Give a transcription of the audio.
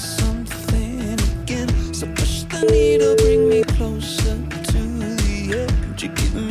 something again. So push the needle, bring me closer to the edge. You give me